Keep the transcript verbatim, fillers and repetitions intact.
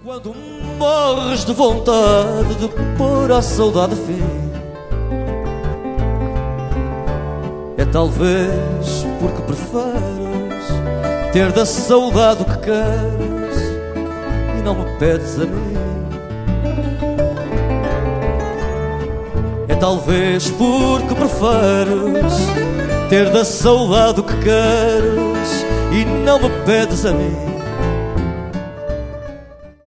Quando morres de vontade de pôr a saudade fim, é talvez porque preferes ter da saudade o que queres e não me pedes a mim. É talvez porque preferes ter da saudade o que queres e não me pedes a mim.